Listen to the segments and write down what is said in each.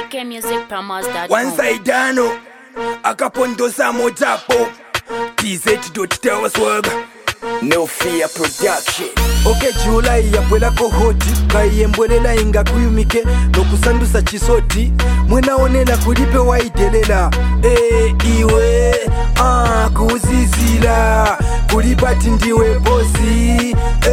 ckmusicpromos.com. Wansaidano akapondosa mojapo tz.tawaswaga No Fear Production. oke July yapwela kohoti kaiyembwelela inga kuyumike nokusandusa chisoti mwenaonela kulipe waidelela iwe kuzizila kulipati ndiwe bosi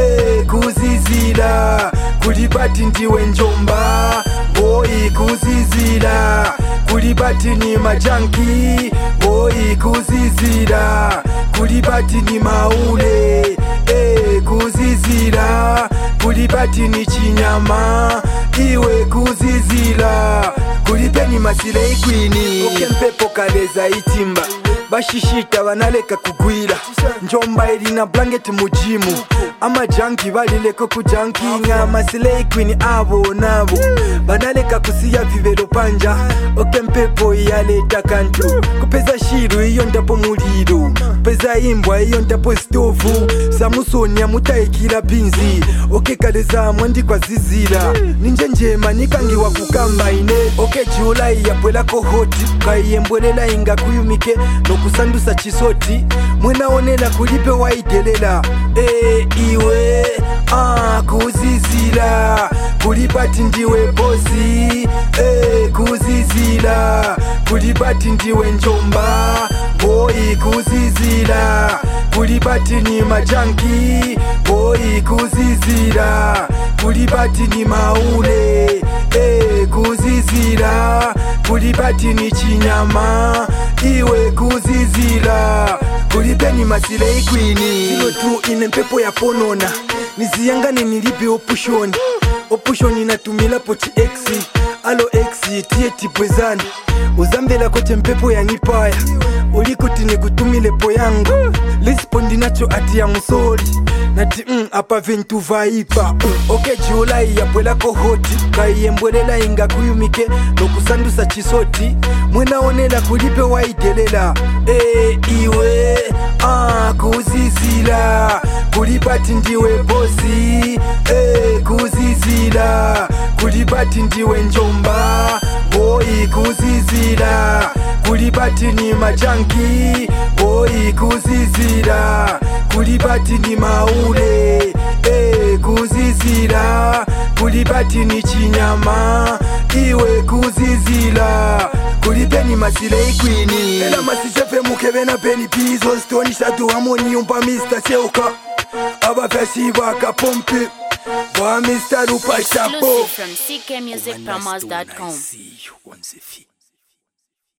kuzizila kulipati ndiwe njomba boyi kuzizila kulipati ni majanki boyi kuzizila kulipati ni maule kuzizila kulipati ni chinyama iwe kuzizila kulipeni masile ikwini okempepo kaleza itimba bashishita banaleka kugwira njomba ilina blanketi mujimu amajanki balileko kujankinga masile ikwini abo nabo banaleka kusiya vivelo panja okempepo iyaleta kantu kupeza shiru iyo ndapo muliro kupeza imbwa iyo ndapo stovu samusonia mutaikira binzi okekaleza mwandikwa zizira ninje njema nikangiwa kukamba ine oke July yapwelako hoti kaiyembwelela inga kuyumike nokusandusa chisoti mwenaonela kulipe waidelela iwe kuzizila kulipati ndiwe bosi kuzizila kulipati ndiwe njomba boyi kuzizila kulipati ni majanki boyi kuzizila kulipati ni maule kuzizila kulipati ni chinyama iwe kuzizila kulipeni masile ikwini zilo tu ine mpepo ya ponona niziyangane nilipe opushoni natumila pochi exi alo exi tiye tipwezani uzambela kote mpepo ya nipaya ulikuti nikutumile po yangu lispondi nacho ati ya musori nati apa ventu vaipa oke July yapwelako hoti kaiyembwelela inga kuyumike nokusandusa chisoti mwenaonela kulipe waidelela iwe kuzizila kulipati ndiwe bosi kuzizila kulipati ndiwe njomba boyi kuzizila kulipati ni majanki boyi kuzizila kulipati ni maule kuzizila kulipati ni chinyama iwe kuzizila kulipeni masile ikwini ela masichefe mukebena peni pizo stoni shatu hamoni umpa Mr. Seuka abafyashi bakapompe wa Mr. Rupa Chapo Exclusive from ckmusicpromos.com. See you on the feet.